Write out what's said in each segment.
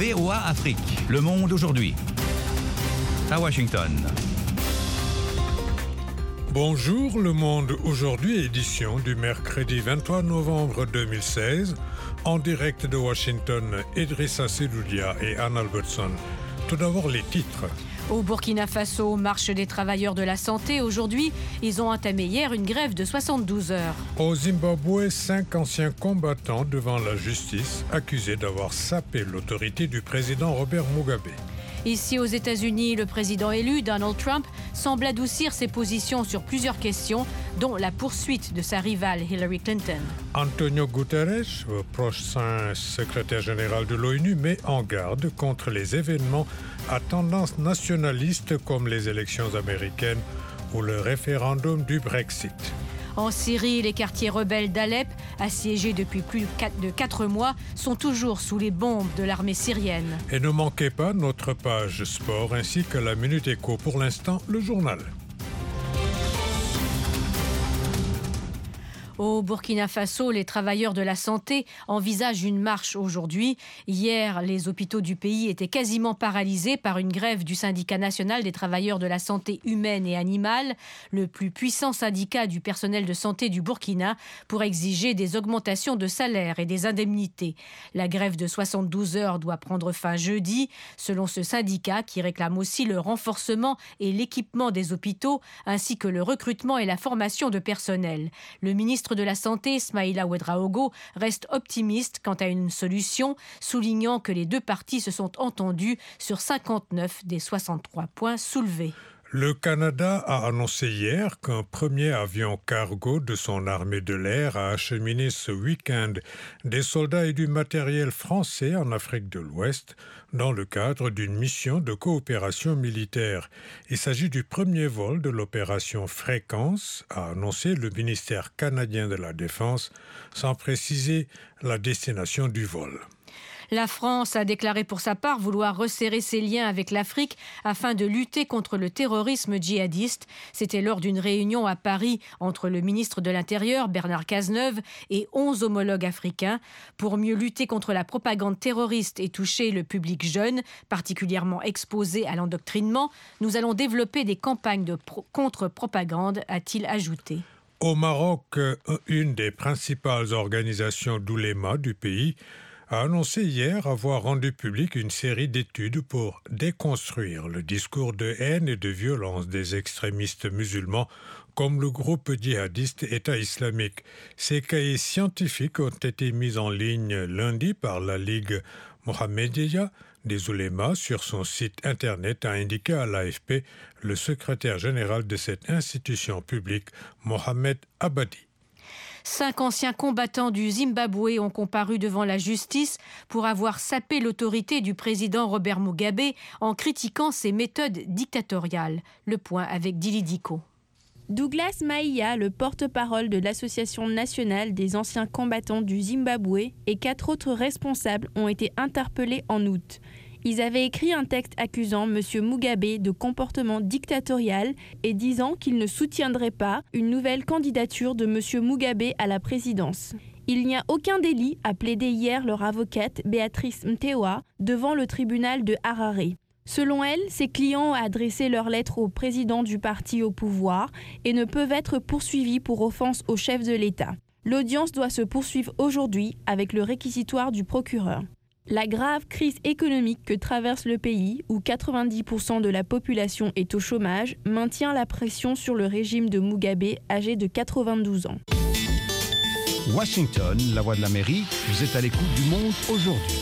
VOA Afrique, le monde aujourd'hui. À Washington. Bonjour, le monde aujourd'hui, édition du mercredi 23 novembre 2016. En direct de Washington, Idrissa Seloudia et Anne Albertson. Tout d'abord, les titres. Au Burkina Faso, marche des travailleurs de la santé. Aujourd'hui, ils ont entamé hier une grève de 72 heures. Au Zimbabwe, 5 anciens combattants devant la justice, accusés d'avoir sapé l'autorité du président Robert Mugabe. Ici aux États-Unis, le président élu, Donald Trump, semble adoucir ses positions sur plusieurs questions, dont la poursuite de sa rivale Hillary Clinton. Antonio Guterres, prochain secrétaire général de l'ONU, met en garde contre les événements à tendance nationaliste comme les élections américaines ou le référendum du Brexit. En Syrie, les quartiers rebelles d'Alep, assiégés depuis plus de 4 mois, sont toujours sous les bombes de l'armée syrienne. Et ne manquez pas notre page sport ainsi que la Minute Éco. Pour l'instant, le journal. Au Burkina Faso, les travailleurs de la santé envisagent une marche aujourd'hui. Hier, les hôpitaux du pays étaient quasiment paralysés par une grève du syndicat national des travailleurs de la santé humaine et animale, le plus puissant syndicat du personnel de santé du Burkina, pour exiger des augmentations de salaire et des indemnités. La grève de 72 heures doit prendre fin jeudi, selon ce syndicat qui réclame aussi le renforcement et l'équipement des hôpitaux, ainsi que le recrutement et la formation de personnel. Le ministre de la Santé, Ismaïla Ouedraogo, reste optimiste quant à une solution, soulignant que les deux parties se sont entendues sur 59 des 63 points soulevés. Le Canada a annoncé hier qu'un premier avion cargo de son armée de l'air a acheminé ce week-end des soldats et du matériel français en Afrique de l'Ouest dans le cadre d'une mission de coopération militaire. Il s'agit du premier vol de l'opération Fréquence, a annoncé le ministère canadien de la Défense, sans préciser la destination du vol. La France a déclaré pour sa part vouloir resserrer ses liens avec l'Afrique afin de lutter contre le terrorisme djihadiste. C'était lors d'une réunion à Paris entre le ministre de l'Intérieur, Bernard Cazeneuve, et 11 homologues africains. Pour mieux lutter contre la propagande terroriste et toucher le public jeune, particulièrement exposé à l'endoctrinement, nous allons développer des campagnes de contre-propagande, a-t-il ajouté. Au Maroc, une des principales organisations d'oulémas du pays a annoncé hier avoir rendu public une série d'études pour déconstruire le discours de haine et de violence des extrémistes musulmans comme le groupe djihadiste État islamique. Ces cahiers scientifiques ont été mis en ligne lundi par la Ligue Mohammedia des oulémas sur son site internet, a indiqué à l'AFP le secrétaire général de cette institution publique, Mohamed Abadi. 5 anciens combattants du Zimbabwe ont comparu devant la justice pour avoir sapé l'autorité du président Robert Mugabe en critiquant ses méthodes dictatoriales. Le point avec Dili Diko. Douglas Maia, le porte-parole de l'Association nationale des anciens combattants du Zimbabwe, et 4 autres responsables ont été interpellés en août. Ils avaient écrit un texte accusant M. Mugabe de comportement dictatorial et disant qu'ils ne soutiendraient pas une nouvelle candidature de M. Mugabe à la présidence. Il n'y a aucun délit, a plaidé hier leur avocate Béatrice Mtewa devant le tribunal de Harare. Selon elle, ses clients ont adressé leur lettre au président du parti au pouvoir et ne peuvent être poursuivis pour offense au chef de l'État. L'audience doit se poursuivre aujourd'hui avec le réquisitoire du procureur. La grave crise économique que traverse le pays, où 90% de la population est au chômage, maintient la pression sur le régime de Mugabe, âgé de 92 ans. Washington, la voix de l'Amérique, vous êtes à l'écoute du monde aujourd'hui.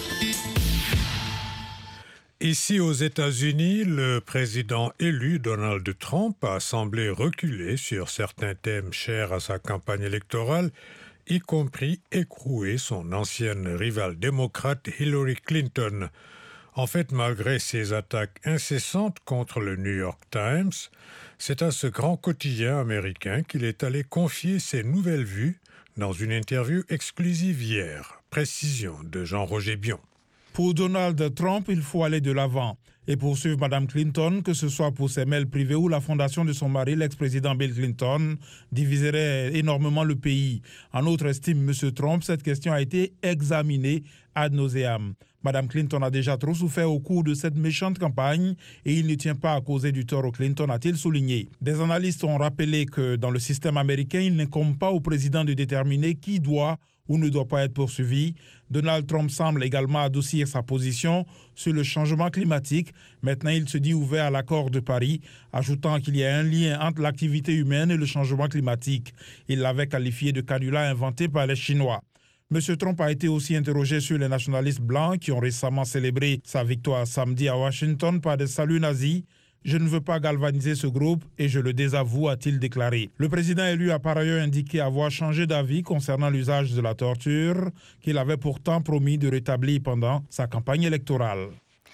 Ici aux États-Unis, le président élu Donald Trump a semblé reculer sur certains thèmes chers à sa campagne électorale, y compris écrouer son ancienne rivale démocrate Hillary Clinton. En fait, malgré ses attaques incessantes contre le New York Times, c'est à ce grand quotidien américain qu'il est allé confier ses nouvelles vues dans une interview exclusive hier. Précision de Jean-Roger Bion. Pour Donald Trump, il faut aller de l'avant et poursuivre Mme Clinton, que ce soit pour ses mails privés ou la fondation de son mari, l'ex-président Bill Clinton, diviserait énormément le pays. En outre, estime M. Trump, cette question a été examinée ad nauseam. Madame Clinton a déjà trop souffert au cours de cette méchante campagne et il ne tient pas à causer du tort aux Clinton, a-t-il souligné. Des analystes ont rappelé que dans le système américain, il n'incombe pas au président de déterminer qui doit ou ne doit pas être poursuivi. Donald Trump semble également adoucir sa position sur le changement climatique. Maintenant, il se dit ouvert à l'accord de Paris, ajoutant qu'il y a un lien entre l'activité humaine et le changement climatique. Il l'avait qualifié de canular inventé par les Chinois. M. Trump a été aussi interrogé sur les nationalistes blancs qui ont récemment célébré sa victoire samedi à Washington par des saluts nazis. « Je ne veux pas galvaniser ce groupe et je le désavoue », a-t-il déclaré. Le président élu a par ailleurs indiqué avoir changé d'avis concernant l'usage de la torture qu'il avait pourtant promis de rétablir pendant sa campagne électorale.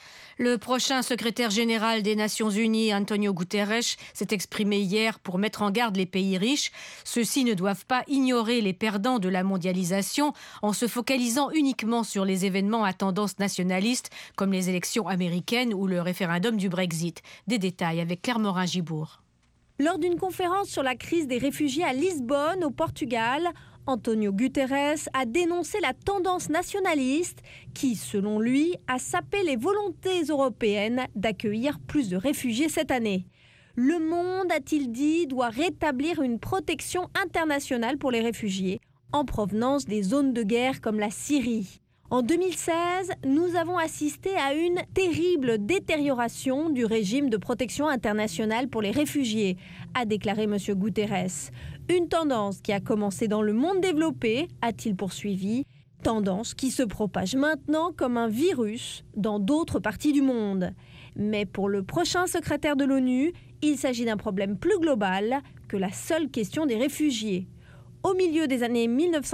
Le prochain secrétaire général des Nations Unies, Antonio Guterres, s'est exprimé hier pour mettre en garde les pays riches. Ceux-ci ne doivent pas ignorer les perdants de la mondialisation en se focalisant uniquement sur les événements à tendance nationaliste comme les élections américaines ou le référendum du Brexit. Des détails avec Claire Morin-Gibourg. Lors d'une conférence sur la crise des réfugiés à Lisbonne, au Portugal, Antonio Guterres a dénoncé la tendance nationaliste qui, selon lui, a sapé les volontés européennes d'accueillir plus de réfugiés cette année. Le monde, a-t-il dit, doit rétablir une protection internationale pour les réfugiés en provenance des zones de guerre comme la Syrie. En 2016, nous avons assisté à une terrible détérioration du régime de protection internationale pour les réfugiés, a déclaré M. Guterres. Une tendance qui a commencé dans le monde développé, a-t-il poursuivi, tendance qui se propage maintenant comme un virus dans d'autres parties du monde. Mais pour le prochain secrétaire de l'ONU, il s'agit d'un problème plus global que la seule question des réfugiés. Au milieu des années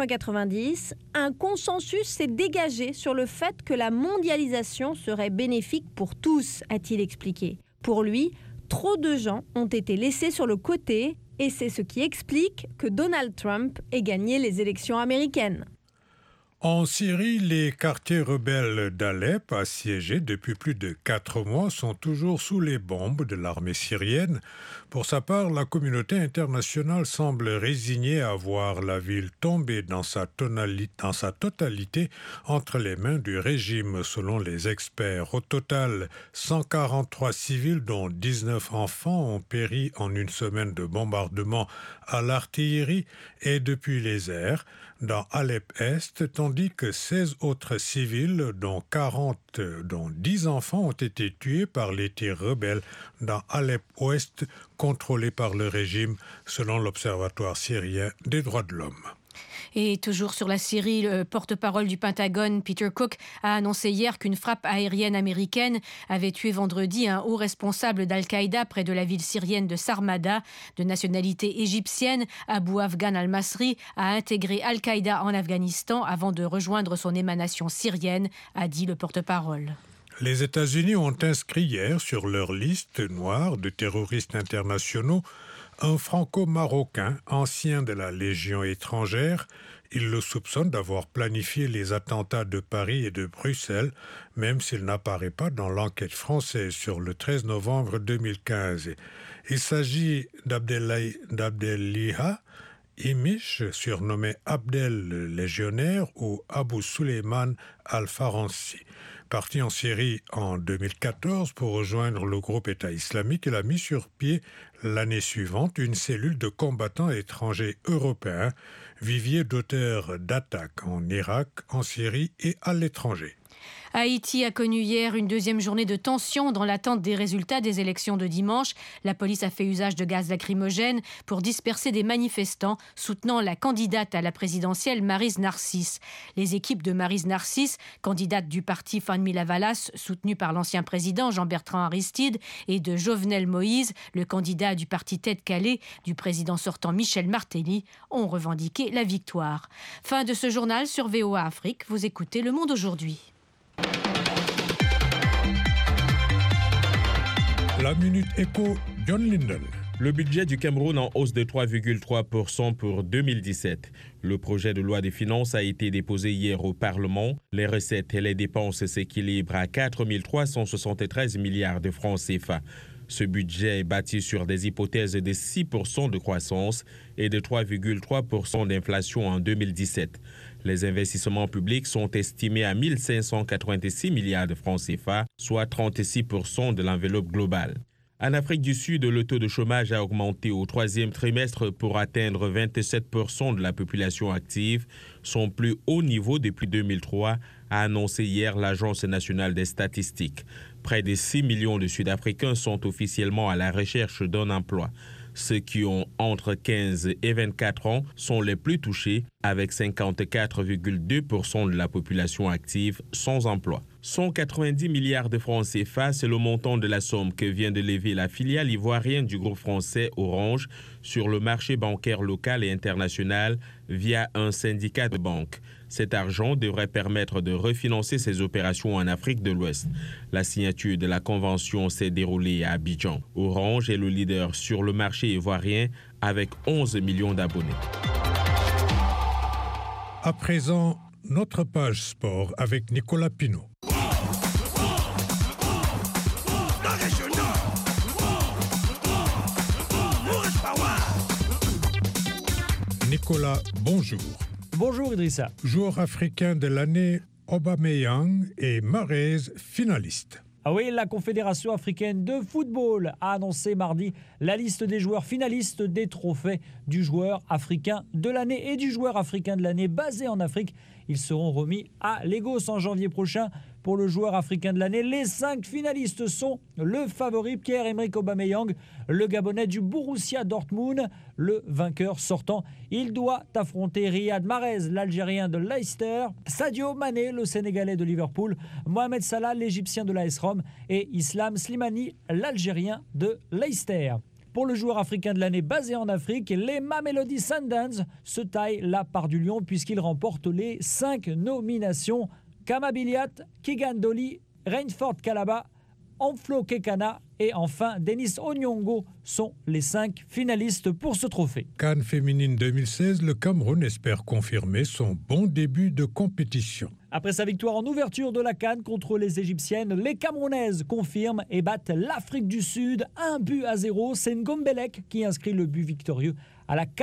1990, un consensus s'est dégagé sur le fait que la mondialisation serait bénéfique pour tous, a-t-il expliqué. Pour lui, trop de gens ont été laissés sur le côté et c'est ce qui explique que Donald Trump ait gagné les élections américaines. En Syrie, les quartiers rebelles d'Alep, assiégés depuis plus de 4 mois, sont toujours sous les bombes de l'armée syrienne. Pour sa part, la communauté internationale semble résignée à voir la ville tomber dans sa totalité entre les mains du régime, selon les experts. Au total, 143 civils, dont 19 enfants, ont péri en une semaine de bombardements à l'artillerie et depuis les airs dans Alep-Est, tandis que 16 autres civils, dont 10 enfants, ont été tués par les tirs rebelles dans Alep-Ouest, contrôlé par le régime, selon l'Observatoire syrien des droits de l'homme. Et toujours sur la Syrie, le porte-parole du Pentagone, Peter Cook, a annoncé hier qu'une frappe aérienne américaine avait tué vendredi un haut responsable d'Al-Qaïda près de la ville syrienne de Sarmada, de nationalité égyptienne. Abou Afghan al-Masri a intégré Al-Qaïda en Afghanistan avant de rejoindre son émanation syrienne, a dit le porte-parole. Les États-Unis ont inscrit hier sur leur liste noire de terroristes internationaux un franco-marocain, ancien de la Légion étrangère. Il le soupçonne d'avoir planifié les attentats de Paris et de Bruxelles, même s'il n'apparaît pas dans l'enquête française sur le 13 novembre 2015. Il s'agit d'Abdelliha Imish, surnommé Abdel le Légionnaire ou Abou Suleiman al-Faransi. Parti en Syrie en 2014 pour rejoindre le groupe État islamique, il a mis sur pied l'année suivante une cellule de combattants étrangers européens, vivier d'auteurs d'attaques en Irak, en Syrie et à l'étranger. Haïti a connu hier une deuxième journée de tension dans l'attente des résultats des élections de dimanche. La police a fait usage de gaz lacrymogène pour disperser des manifestants soutenant la candidate à la présidentielle Maryse Narcisse. Les équipes de Maryse Narcisse, candidate du parti Fanmila Valas, soutenue par l'ancien président Jean-Bertrand Aristide, et de Jovenel Moïse, le candidat du parti Tête Calais du président sortant Michel Martelly, ont revendiqué la victoire. Fin de ce journal sur VOA Afrique. Vous écoutez Le Monde aujourd'hui. La Minute Éco, John Linden. Le budget du Cameroun en hausse de 3,3% pour 2017. Le projet de loi des finances a été déposé hier au Parlement. Les recettes et les dépenses s'équilibrent à 4 373 milliards de francs CFA. Ce budget est bâti sur des hypothèses de 6% de croissance et de 3,3% d'inflation en 2017. Les investissements publics sont estimés à 1 586 milliards de francs CFA, soit 36% de l'enveloppe globale. En Afrique du Sud, le taux de chômage a augmenté au troisième trimestre pour atteindre 27% de la population active, son plus haut niveau depuis 2003, a annoncé hier l'Agence nationale des statistiques. Près de 6 millions de Sud-Africains sont officiellement à la recherche d'un emploi. Ceux qui ont entre 15 et 24 ans sont les plus touchés, avec 54,2% de la population active sans emploi. 190 milliards de francs CFA, c'est le montant de la somme que vient de lever la filiale ivoirienne du groupe français Orange sur le marché bancaire local et international via un syndicat de banques. Cet argent devrait permettre de refinancer ses opérations en Afrique de l'Ouest. La signature de la convention s'est déroulée à Abidjan. Orange est le leader sur le marché ivoirien avec 11 millions d'abonnés. À présent, notre page sport avec Nicolas Pinault. Nicolas, bonjour. Bonjour Idrissa. Joueur africain de l'année, Aubameyang et Mahrez finalistes. Ah oui, la Confédération africaine de football a annoncé mardi la liste des joueurs finalistes des trophées du joueur africain de l'année et du joueur africain de l'année basé en Afrique. Ils seront remis à Lagos en janvier prochain. Pour le joueur africain de l'année, les 5 finalistes sont le favori Pierre-Emerick Aubameyang, le Gabonais du Borussia Dortmund, le vainqueur sortant. Il doit affronter Riyad Mahrez, l'Algérien de Leicester, Sadio Mané, le Sénégalais de Liverpool, Mohamed Salah, l'Égyptien de l'AS Rome et Islam Slimani, l'Algérien de Leicester. Pour le joueur africain de l'année basé en Afrique, les Mamelodi Sundowns se taillent la part du lion puisqu'ils remportent les 5 nominations. Kama Biliat, Kigan Dolly, Rainford Kalaba, Amflo Kekana et enfin Denis Onyongo sont les 5 finalistes pour ce trophée. CAN féminine 2016, le Cameroun espère confirmer son bon début de compétition. Après sa victoire en ouverture de la CAN contre les Égyptiennes, les Camerounaises confirment et battent l'Afrique du Sud 1-0. C'est Ngombelec qui inscrit le but victorieux à la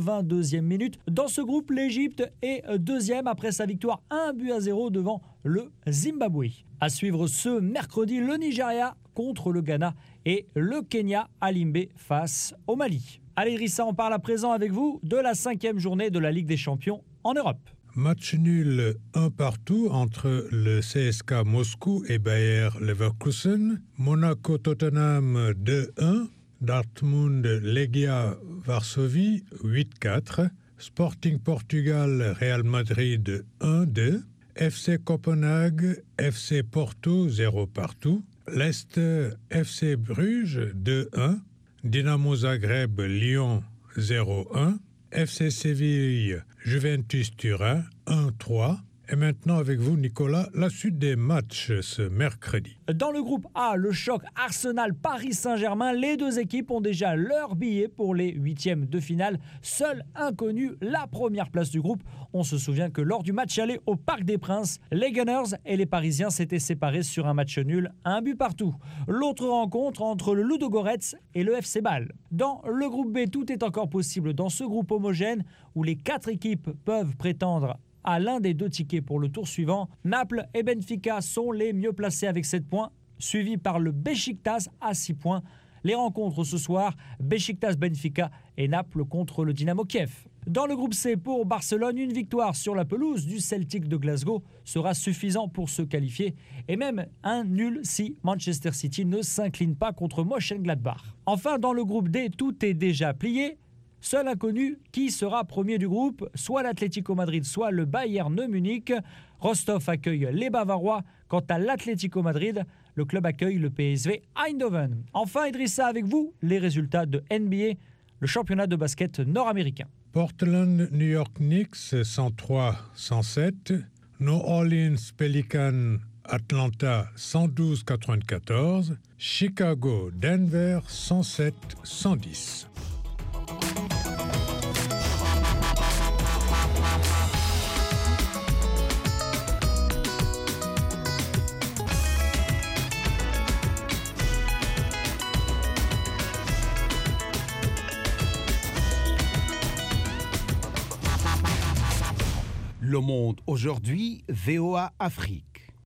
82e minute. Dans ce groupe, l'Égypte est deuxième après sa victoire 1-0 devant le Zimbabwe. À suivre ce mercredi, le Nigeria contre le Ghana et le Kenya à Limbe face au Mali. Allez Idrissa, on parle à présent avec vous de la 5e journée de la Ligue des Champions en Europe. Match nul 1-1 entre le CSKA Moscou et Bayer Leverkusen. Monaco-Tottenham 2-1. Dortmund-Legia Varsovie 8-4. Sporting Portugal Real Madrid 1-2. FC Copenhague FC Porto 0-0. Leicester FC Bruges 2-1. Dynamo Zagreb Lyon 0-1. FC Séville, Juventus Turin, 1-3. Et maintenant avec vous, Nicolas, la suite des matchs ce mercredi. Dans le groupe A, le choc Arsenal-Paris Saint-Germain, les deux équipes ont déjà leur billet pour les 8e de finale. Seul inconnu, la première place du groupe. On se souvient que lors du match aller au Parc des Princes, les Gunners et les Parisiens s'étaient séparés sur un match nul, 1-1. L'autre rencontre entre le Ludogorets et le FC Bâle. Dans le groupe B, tout est encore possible dans ce groupe homogène où les 4 équipes peuvent prétendre à l'un des 2 tickets pour le tour suivant. Naples et Benfica sont les mieux placés avec 7 points, suivis par le Beşiktaş à 6 points. Les rencontres ce soir, Beşiktaş-Benfica et Naples contre le Dynamo Kiev. Dans le groupe C, pour Barcelone, une victoire sur la pelouse du Celtic de Glasgow sera suffisant pour se qualifier. Et même un nul si Manchester City ne s'incline pas contre Mönchengladbach. Enfin, dans le groupe D, tout est déjà plié. Seul inconnu, qui sera premier du groupe, soit l'Atlético Madrid, soit le Bayern Munich. Rostov accueille les Bavarois. Quant à l'Atlético Madrid, le club accueille le PSV Eindhoven. Enfin, Idrissa, avec vous, les résultats de NBA, le championnat de basket nord-américain. Portland, New York Knicks, 103-107. New Orleans Pelicans, Atlanta, 112-94. Chicago, Denver, 107-110. Le Monde aujourd'hui, VOA Afrique.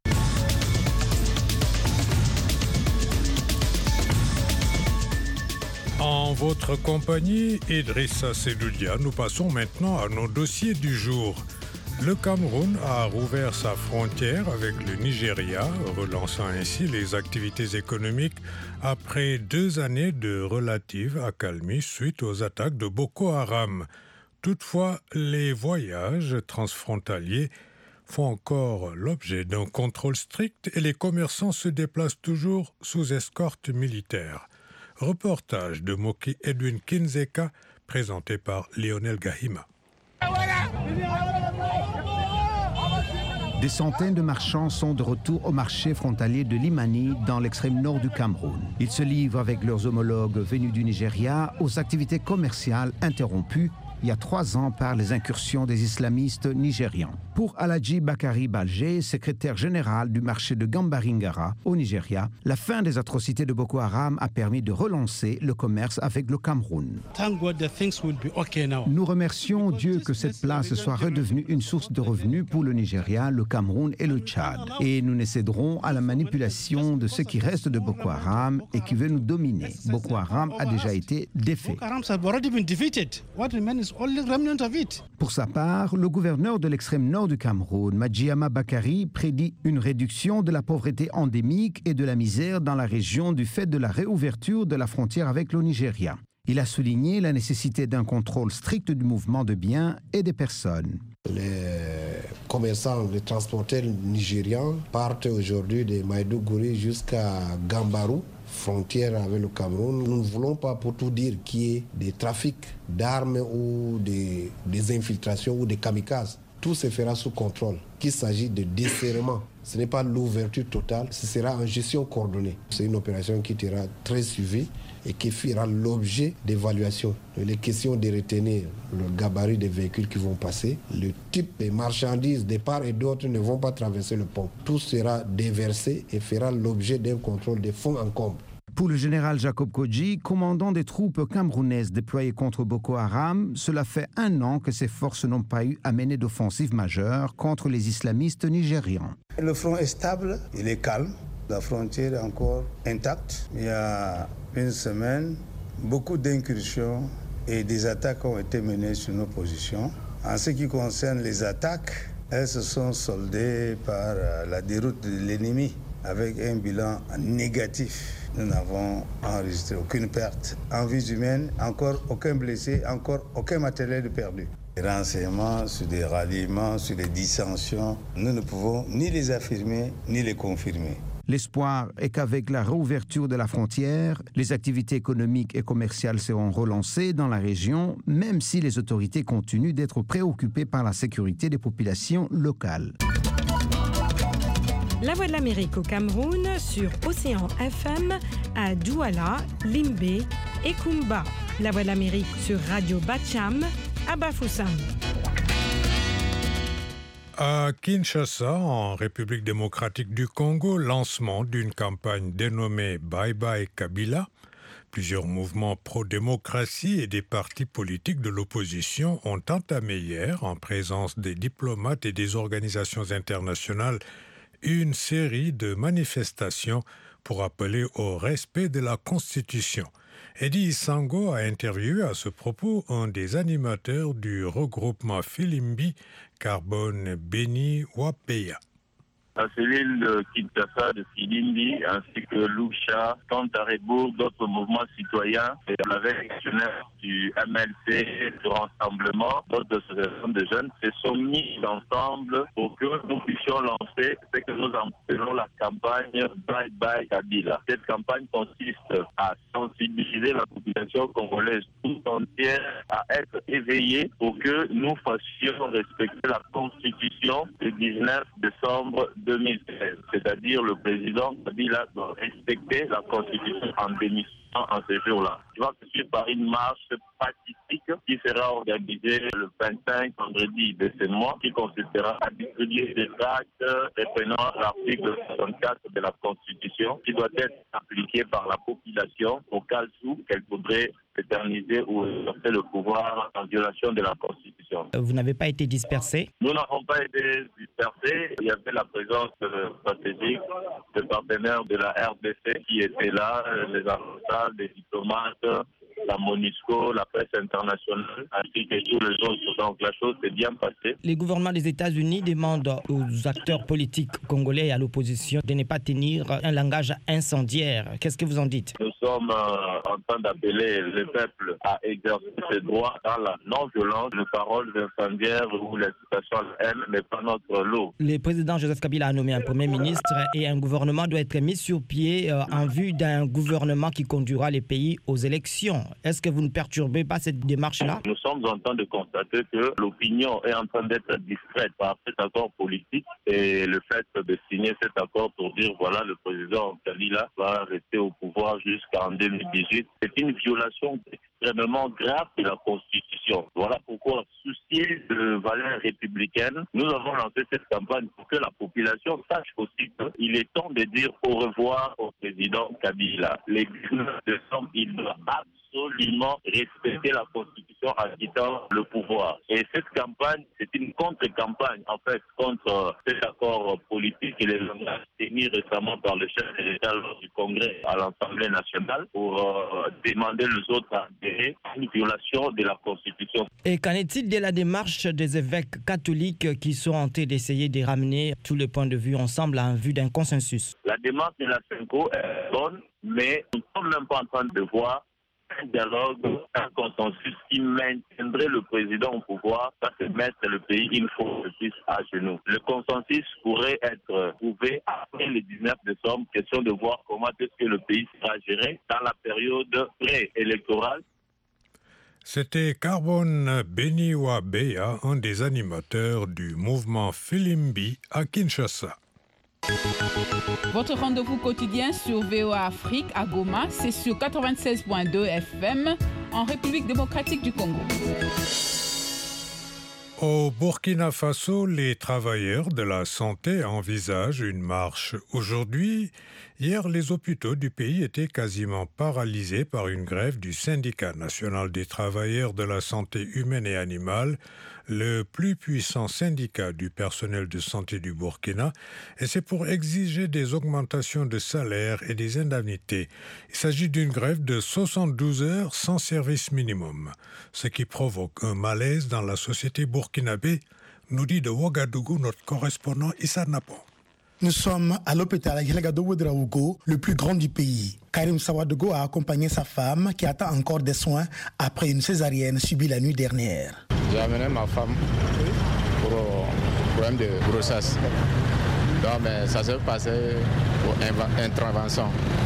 En votre compagnie, Idrissa Sedoudia, nous passons maintenant à nos dossiers du jour. Le Cameroun a rouvert sa frontière avec le Nigeria, relançant ainsi les activités économiques après 2 années de relative accalmie suite aux attaques de Boko Haram. Toutefois, les voyages transfrontaliers font encore l'objet d'un contrôle strict et les commerçants se déplacent toujours sous escorte militaire. Reportage de Moki Edwin Kinzeka, présenté par Lionel Gahima. Des centaines de marchands sont de retour au marché frontalier de Limani, dans l'extrême nord du Cameroun. Ils se livrent avec leurs homologues venus du Nigeria aux activités commerciales interrompues il y a 3 ans par les incursions des islamistes nigérians. Pour Aladji Bakari Balje, secrétaire général du marché de Gambaringara au Nigeria, la fin des atrocités de Boko Haram a permis de relancer le commerce avec le Cameroun. Nous remercions Dieu que cette place soit redevenue une source de revenus pour le Nigeria, le Cameroun et le Tchad. Et nous ne céderons à la manipulation de ce qui reste de Boko Haram et qui veut nous dominer. Boko Haram a déjà été défait. Pour sa part, le gouverneur de l'extrême nord du Cameroun, Madjiama Bakari, prédit une réduction de la pauvreté endémique et de la misère dans la région du fait de la réouverture de la frontière avec le Nigeria. Il a souligné la nécessité d'un contrôle strict du mouvement de biens et des personnes. Les commerçants, les transporteurs nigérians partent aujourd'hui de Maïdougouri jusqu'à Gambarou, frontière avec le Cameroun. Nous ne voulons pas pour tout dire qu'il y ait des trafics d'armes ou des infiltrations ou des kamikazes. Tout se fera sous contrôle. Qu'il s'agit de desserrement, ce n'est pas l'ouverture totale, ce sera en gestion coordonnée. C'est une opération qui sera très suivie et qui fera l'objet d'évaluation. Les questions de retenir le gabarit des véhicules qui vont passer, le type de marchandises de part et d'autre ne vont pas traverser le pont. Tout sera déversé et fera l'objet d'un contrôle de fond en comble. Pour le général Jacob Kodji, commandant des troupes camerounaises déployées contre Boko Haram, cela fait 1 an que ces forces n'ont pas eu à mener d'offensive majeure contre les islamistes nigérians. Le front est stable, il est calme, la frontière est encore intacte. Il y a 1 semaine, beaucoup d'incursions et des attaques ont été menées sur nos positions. En ce qui concerne les attaques, elles se sont soldées par la déroute de l'ennemi avec un bilan négatif. Nous n'avons enregistré aucune perte en vies humaines, encore aucun blessé, encore aucun matériel perdu. Les renseignements sur des ralliements, sur des dissensions, nous ne pouvons ni les affirmer ni les confirmer. L'espoir est qu'avec la réouverture de la frontière, les activités économiques et commerciales seront relancées dans la région, même si les autorités continuent d'être préoccupées par la sécurité des populations locales. La Voix de l'Amérique au Cameroun sur Océan FM à Douala, Limbé et Kumba. La Voix de l'Amérique sur Radio Bacham à Bafoussam. À Kinshasa, en République démocratique du Congo, lancement d'une campagne dénommée Bye Bye Kabila. Plusieurs mouvements pro-démocratie et des partis politiques de l'opposition ont entamé hier, en présence des diplomates et des organisations internationales, une série de manifestations pour appeler au respect de la Constitution. Eddie Sango a interviewé à ce propos un des animateurs du regroupement Filimbi, Carbone Beni Wapeya. La cellule de Kinshasa de Filimbi ainsi que Lucha, Cantarebourg, d'autres mouvements citoyens et la veille du MLC, du Rassemblement, d'autres associations de jeunes se sont mis ensemble pour que nous puissions lancer ce que nous appelons la campagne Bye Bye Kabila. Cette campagne consiste à sensibiliser la population congolaise tout entière à être éveillée pour que nous fassions respecter la Constitution du 19 décembre 2013. C'est-à-dire le président Kabila doit respecter la Constitution en démission en ce jour-là. Il va se suivre par une marche pacifique qui sera organisée le 25 vendredi de ce mois, qui consistera à distribuer des actes reprenant l'article 64 de la Constitution, qui doit être appliqué par la population au cas où qu'elle voudrait s'éterniser ou exercer le pouvoir en violation de la Constitution. Vous n'avez pas été dispersé? Nous n'avons pas été dispersés. Il y avait la présence stratégique de partenaires de la RDC qui étaient là, les ambassades, les diplomates, la MONUSCO, la presse internationale, ainsi que tous les autres. Donc la chose s'est bien passée. Les gouvernements des États-Unis demandent aux acteurs politiques congolais et à l'opposition de ne pas tenir un langage incendiaire. Qu'est-ce que vous en dites? Nous sommes en train d'appeler le peuple à exercer ses droits dans la non-violence. Les paroles incendiaires ou l'incitation à la haine n'est pas notre lot. Le président Joseph Kabila a nommé un premier ministre et un gouvernement doit être mis sur pied en vue d'un gouvernement qui conduira les pays aux élections. Est-ce que vous ne perturbez pas cette démarche-là? Nous sommes en train de constater que l'opinion est en train d'être distraite par cet accord politique et le fait de signer cet accord pour dire voilà, le président Kabila va rester au pouvoir jusqu'en 2018. C'est une violation extrêmement grave de la Constitution. Voilà pourquoi, souciés de valeurs républicaines, nous avons lancé cette campagne pour que la population sache aussi qu'il est temps de dire au revoir au président Kabila. Les 19 décembre, il doit absolument respecter la Constitution en quittant le pouvoir. Et cette campagne, c'est une contre-campagne, en fait, contre cet accord politique qu'il a tenu récemment par le chef de l'État lors du Congrès à l'Assemblée nationale pour demander aux autres à adhérer à une violation de la Constitution. Et qu'en est-il de la démarche des évêques catholiques qui sont en train d'essayer de ramener tous les points de vue ensemble en vue d'un consensus? La démarche de la CENCO est bonne, mais nous ne sommes même pas en train de voir un dialogue, un consensus qui maintiendrait le président au pouvoir, ça c'est mettre le pays une fois de plus à genoux. Le consensus pourrait être trouvé après le 19 décembre, question de voir comment est-ce que le pays sera géré dans la période préélectorale. C'était Carbone Beniwa-Beya, un des animateurs du mouvement Filimbi à Kinshasa. Votre rendez-vous quotidien sur VOA Afrique à Goma, c'est sur 96.2 FM en République démocratique du Congo. Au Burkina Faso, les travailleurs de la santé envisagent une marche aujourd'hui. Hier, les hôpitaux du pays étaient quasiment paralysés par une grève du syndicat national des travailleurs de la santé humaine et animale, le plus puissant syndicat du personnel de santé du Burkina, et c'est pour exiger des augmentations de salaire et des indemnités. Il s'agit d'une grève de 72 heures sans service minimum, ce qui provoque un malaise dans la société burkinabé, nous dit de Ouagadougou notre correspondant Issa Napon. Nous sommes à l'hôpital Yelgado Ouedraogo, le plus grand du pays. Karim Sawadogo a accompagné sa femme qui attend encore des soins après une césarienne subie la nuit dernière. J'ai amené ma femme pour un problème de grossesse. Donc, mais ça s'est passé pour intervention.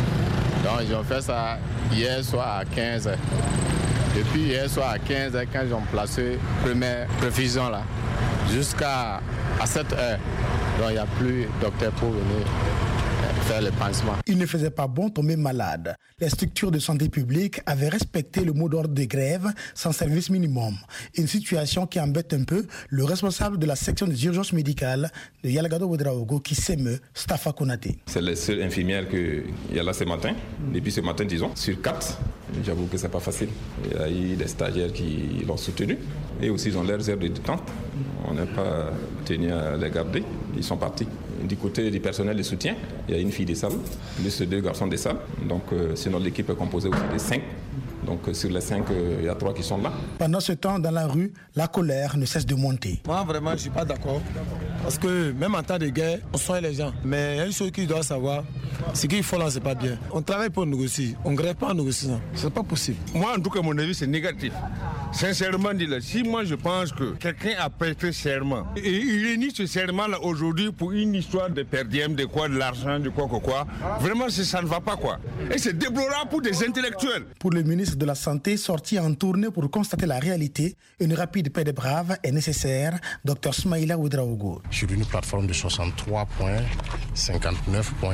Donc, ils ont fait ça hier soir à 15h. Depuis hier soir à 15h, quand ils ont placé première perfusion là, jusqu'à 7h. Donc, il n'y a plus de docteur pour venir faire le pansement. Il ne faisait pas bon tomber malade. Les structures de santé publique avaient respecté le mot d'ordre de grève sans service minimum. Une situation qui embête un peu le responsable de la section des urgences médicales de Yalgado Ouedraogo qui s'émeut, Stafa Konaté. C'est la seule infirmière qu'il y a là ce matin. Depuis ce matin, disons, sur 4. J'avoue que ce n'est pas facile. Il y a eu des stagiaires qui l'ont soutenu et aussi ils ont leurs heures de détente. On n'a pas tenu à les garder. Ils sont partis. Du côté du personnel de soutien, il y a une fille des salles, plus 2 garçons des salles. Donc, sinon, l'équipe est composée aussi de 5. Donc, sur les 5, il y a 3 qui sont là. Pendant ce temps, dans la rue, la colère ne cesse de monter. Moi, vraiment, je ne suis pas d'accord. Parce que même en temps de guerre, on soigne les gens. Mais il y a une chose qu'ils doivent savoir, c'est qu'il faut là, c'est pas bien. On travaille pour négocier, on ne grève pas en négociant. C'est pas possible. Moi, en tout cas, mon avis, c'est négatif. Sincèrement, si moi je pense que quelqu'un a prêté serment et il réunit ce serment-là aujourd'hui pour une histoire de perdième, de quoi, de l'argent, de quoi, vraiment ça ne va pas quoi. Et c'est déplorable pour des intellectuels. Pour le ministre de la Santé, sorti en tournée pour constater la réalité, une rapide paix des braves est nécessaire. Dr Smaïla Ouedraogo. Sur une plateforme de 63 points, 59 points ont fait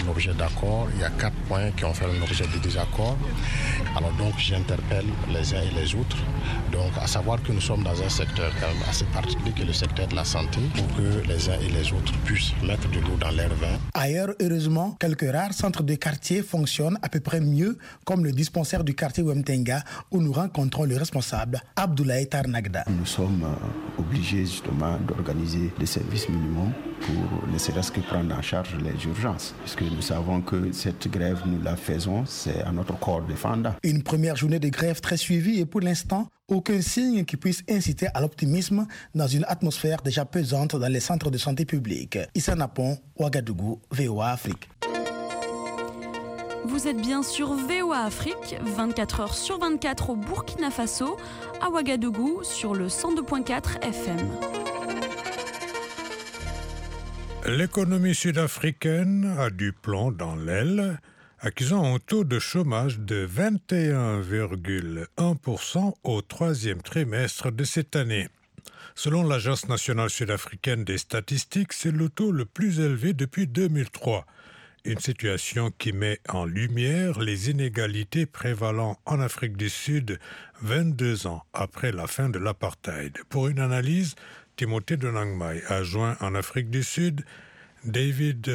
un objet d'accord. Il y a 4 points qui ont fait un objet de désaccord. Alors donc j'interpelle les uns et les autres. Donc à savoir que nous sommes dans un secteur quand même assez particulier qui est le secteur de la santé pour que les uns et les autres puissent mettre de l'eau dans leur vin. Ailleurs, heureusement, quelques rares centres de quartier fonctionnent à peu près mieux, comme le dispensaire du quartier Wemtenga où nous rencontrons le responsable, Abdoulaye Tarnagda. Nous sommes obligés justement d'organiser des services minimums pour ne serait-ce que prendre en charge les urgences. Puisque nous savons que cette grève, nous la faisons, c'est à notre corps défendant. Une première journée de grève très suivie et pour l'instant, aucun signe qui puisse inciter à l'optimisme dans une atmosphère déjà pesante dans les centres de santé publique. Issa Napon, Ouagadougou, VOA Afrique. Vous êtes bien sur VOA Afrique, 24 heures sur 24 au Burkina Faso, à Ouagadougou sur le 102.4 FM. L'économie sud-africaine a du plomb dans l'aile, accusant un taux de chômage de 21,1% au troisième trimestre de cette année. Selon l'Agence nationale sud-africaine des statistiques, c'est le taux le plus élevé depuis 2003. Une situation qui met en lumière les inégalités prévalant en Afrique du Sud 22 ans après la fin de l'apartheid. Pour une analyse, Timothée Donangmai a joint en Afrique du Sud David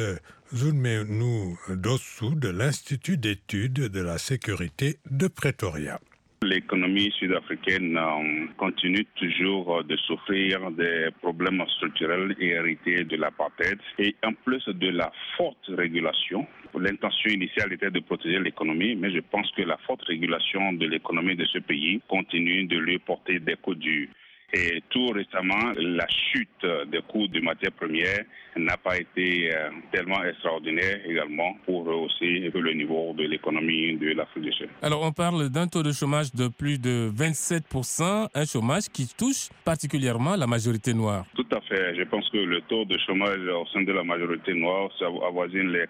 Zunmenu Dossou de l'Institut d'études de la sécurité de Pretoria. L'économie sud-africaine continue toujours de souffrir des problèmes structurels et hérités de l'apartheid et en plus de la forte régulation. L'intention initiale était de protéger l'économie, mais je pense que la forte régulation de l'économie de ce pays continue de lui porter des coups durs. Et tout récemment, la chute des coûts de matières premières n'a pas été tellement extraordinaire également pour hausser le niveau de l'économie de l'Afrique du Sud. Alors on parle d'un taux de chômage de plus de 27%, un chômage qui touche particulièrement la majorité noire. Tout à fait. Je pense que le taux de chômage au sein de la majorité noire avoisine les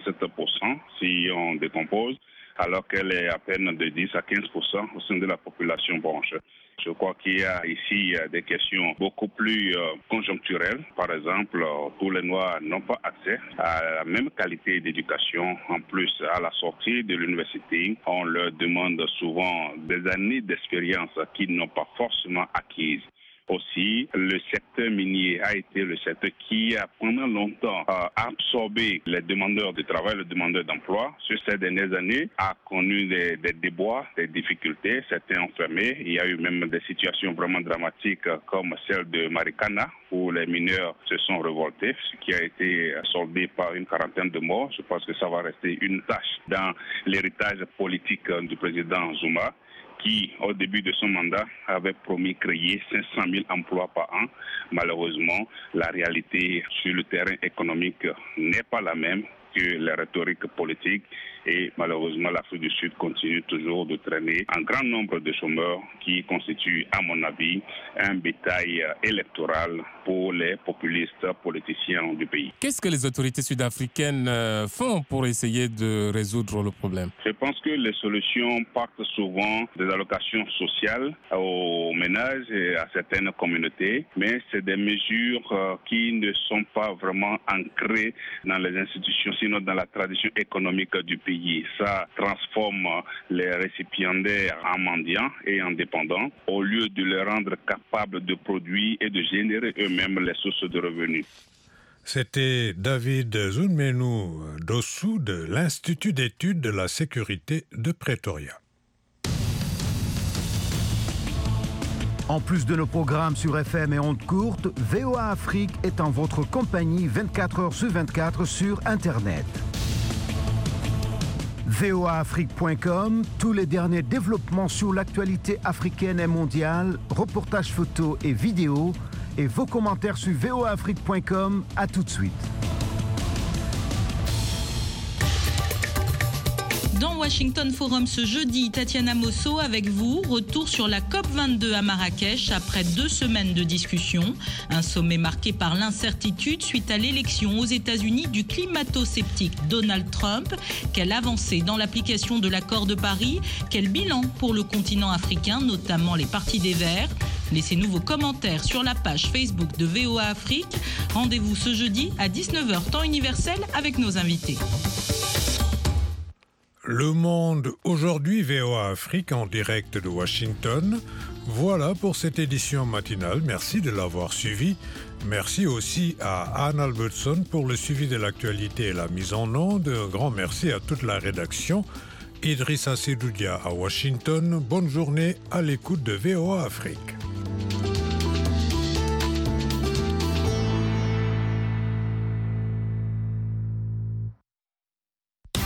47% si on décompose, alors qu'elle est à peine de 10 à 15% au sein de la population blanche. Je crois qu'il y a ici des questions beaucoup plus conjoncturelles. Par exemple, tous les Noirs n'ont pas accès à la même qualité d'éducation. En plus, à la sortie de l'université, on leur demande souvent des années d'expérience qu'ils n'ont pas forcément acquises. Aussi, le secteur minier a été le secteur qui a pendant longtemps absorbé les demandeurs de travail, les demandeurs d'emploi. Sur ces dernières années, a connu des déboires, des difficultés. Certains ont fermé. Il y a eu même des situations vraiment dramatiques comme celle de Marikana où les mineurs se sont révoltés, ce qui a été soldé par une quarantaine de morts. Je pense que ça va rester une tâche dans l'héritage politique du président Zuma, qui, au début de son mandat, avait promis créer 500 000 emplois par an. Malheureusement, la réalité sur le terrain économique n'est pas la même que la rhétorique politique et malheureusement l'Afrique du Sud continue toujours de traîner un grand nombre de chômeurs qui constituent, à mon avis, un bétail électoral pour les populistes politiciens du pays. Qu'est-ce que les autorités sud-africaines font pour essayer de résoudre le problème? Je pense que les solutions partent souvent des allocations sociales aux ménages et à certaines communautés, mais c'est des mesures qui ne sont pas vraiment ancrées dans les institutions, sinon dans la tradition économique du pays. Ça transforme les récipiendaires en mendiants et en dépendants au lieu de les rendre capables de produire et de générer eux-mêmes les sources de revenus. C'était David Zunmenu Dossou de l'Institut d'études de la sécurité de Pretoria. En plus de nos programmes sur FM et ondes courtes, VOA Afrique est en votre compagnie 24 heures sur 24 sur Internet. voaafrique.com, tous les derniers développements sur l'actualité africaine et mondiale, reportages photos et vidéos, et vos commentaires sur voaafrique.com. À tout de suite. Dans Washington Forum ce jeudi, Tatiana Mosso avec vous, retour sur la COP22 à Marrakech après 2 semaines de discussion. Un sommet marqué par l'incertitude suite à l'élection aux États-Unis du climato-sceptique Donald Trump. Quelle avancée dans l'application de l'accord de Paris? Quel bilan pour le continent africain, notamment les partis des Verts? Laissez-nous vos commentaires sur la page Facebook de VOA Afrique. Rendez-vous ce jeudi à 19h temps universel avec nos invités. Le Monde aujourd'hui, VOA Afrique en direct de Washington. Voilà pour cette édition matinale. Merci de l'avoir suivi. Merci aussi à Anne Albertson pour le suivi de l'actualité et la mise en onde. Un grand merci à toute la rédaction. Idrissa Sedoudia à Washington. Bonne journée à l'écoute de VOA Afrique.